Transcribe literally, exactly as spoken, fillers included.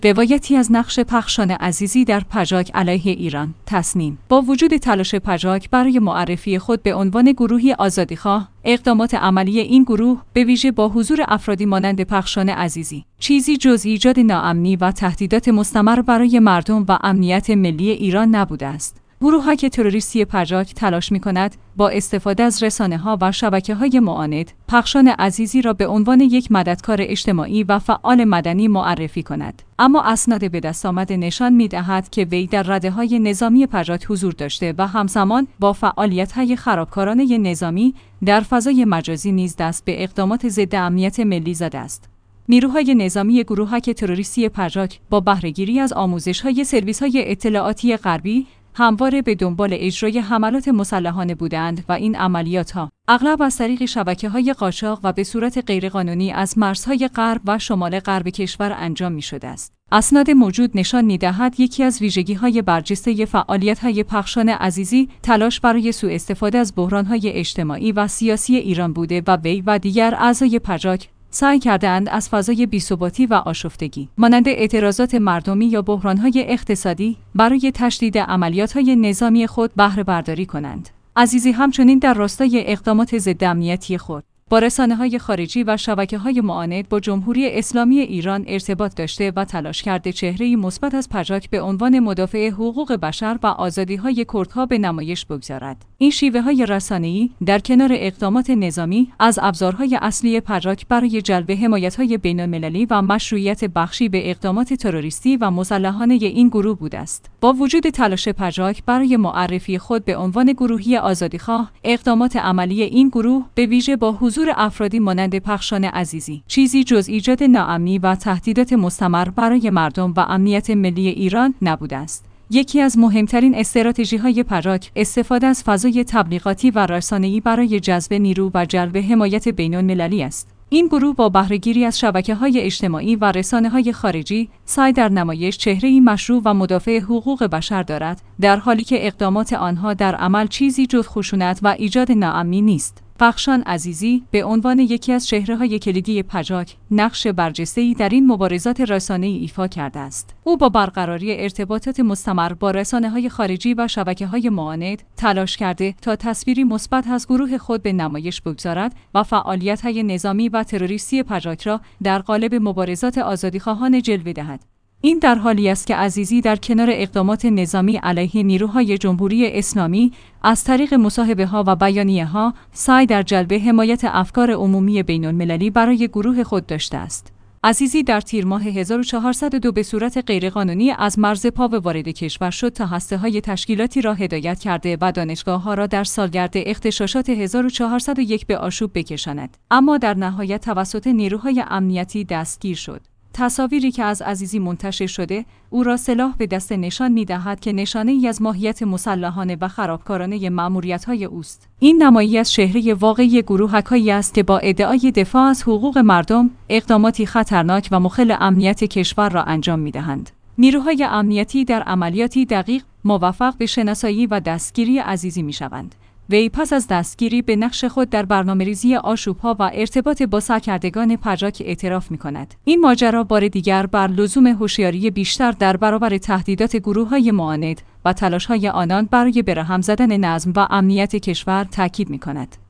روایتی از نقش پخشان عزیزی در پژاک علیه ایران. تصنیم: با وجود تلاش پژاک برای معرفی خود به عنوان گروهی آزادیخواه، اقدامات عملی این گروه به ویژه با حضور افرادی مانند پخشان عزیزی چیزی جز ایجاد ناامنی و تهدیدات مستمر برای مردم و امنیت ملی ایران نبوده است. گروه‌های تروریستی پژاک تلاش می‌کند با استفاده از رسانه‌ها و شبکه‌های معاند، پخشان عزیزی را به عنوان یک مددکار اجتماعی و فعال مدنی معرفی کند. اما اسناد به دست آمده نشان می‌دهد که وی در رده‌های نظامی پژاک حضور داشته و همزمان با فعالیت‌های خرابکارانه نظامی در فضای مجازی نیز دست به اقدامات ضد امنیت ملی زده است. نیروهای نظامی گروه‌های تروریستی پژاک با بهره‌گیری از آموزش‌های سرویس‌های اطلاعاتی غربی همواره به دنبال اجرای حملات مسلحانه بودند و این عملیات‌ها اغلب از طریق شبکه‌های قاچاق و به صورت غیرقانونی از مرزهای غرب و شمال غرب کشور انجام می‌شده است. اسناد موجود نشان می‌دهد یکی از ویژگی‌های برجسته فعالیت‌های پخشان عزیزی تلاش برای سوء استفاده از بحران‌های اجتماعی و سیاسی ایران بوده و وی و دیگر اعضای پژاک سعی کردند از فضای بی‌ثباتی و آشفتگی مانند اعتراضات مردمی یا بحران‌های اقتصادی برای تشدید عملیات‌های نظامی خود بهره برداری کنند. عزیزی همچنین در راستای اقدامات ضد امنیتی خود با رسانه‌های خارجی و شبکه‌های معاند با جمهوری اسلامی ایران ارتباط داشته و تلاش کرده چهره‌ای مثبت از پژاک به عنوان مدافع حقوق بشر و آزادی‌های کردها به نمایش بگذارد. این شیوه‌های رسانه‌ای در کنار اقدامات نظامی از ابزارهای اصلی پژاک برای جلب حمایت‌های بین‌المللی و مشروعیت بخشی به اقدامات تروریستی و مسلحانه این گروه بوده است. با وجود تلاش پژاک برای معرفی خود به عنوان گروهی آزادیخواه، اقدامات عملی این گروه به ویژه با حضور افرادی مانند پخشان عزیزی چیزی جز ایجاد ناامنی و تهدیدات مستمر برای مردم و امنیت ملی ایران نبوده است. یکی از مهمترین استراتژی‌های پژاک استفاده از فضای تبلیغاتی و رسانه‌ای برای جذب نیرو و جلب حمایت بین‌المللی است. این گروه با بهره‌گیری از شبکه‌های اجتماعی و رسانه‌های خارجی سعی در نمایش چهره‌ای مشروع و مدافع حقوق بشر دارد، در حالی که اقدامات آنها در عمل چیزی جز خشونت و ایجاد ناامنی نیست. پخشان عزیزی به عنوان یکی از چهره‌های کلیدی پژاک نقش برجسته‌ای در این مبارزات رسانه‌ای ایفا کرده است. او با برقراری ارتباطات مستمر با رسانه‌های خارجی و شبکه‌های معاند تلاش کرده تا تصویری مثبت از گروه خود به نمایش بگذارد و فعالیت‌های نظامی و تروریستی پژاک را در قالب مبارزات آزادیخواهانه جلوه دهد. این در حالی است که عزیزی در کنار اقدامات نظامی علیه نیروهای جمهوری اسلامی از طریق مصاحبه‌ها و بیانیه‌ها سعی در جلب حمایت افکار عمومی بین‌المللی برای گروه خود داشته است. عزیزی در تیر ماه هزار و چهارصد و دو به صورت غیرقانونی از مرز پاو وارد کشور شد تا هسته‌های تشکیلاتی را هدایت کرده و دانشگاه‌ها را در سالگرد اغتشاشات هزار و چهارصد و یک به آشوب بکشاند، اما در نهایت توسط نیروهای امنیتی دستگیر شد. تصاویری که از عزیزی منتشر شده او را سلاح به دست نشان می‌دهد که نشانه‌ای از ماهیت مسلحانه و خرابکارانه مأموریت‌های اوست. این نمایی از چهره واقعی گروه‌هایی است که با ادعای دفاع از حقوق مردم اقداماتی خطرناک و مخل امنیت کشور را انجام می‌دهند. نیروهای امنیتی در عملیاتی دقیق موفق به شناسایی و دستگیری عزیزی می‌شوند. وی پس از دستگیری به نقش خود در برنامه‌ریزی آشوب‌ها و ارتباط با سرکردگان پژاک اعتراف می‌کند. این ماجرا بار دیگر بر لزوم هوشیاری بیشتر در برابر تهدیدات گروه‌های معاند و تلاش‌های آنان برای برهم زدن نظم و امنیت کشور تاکید می‌کند.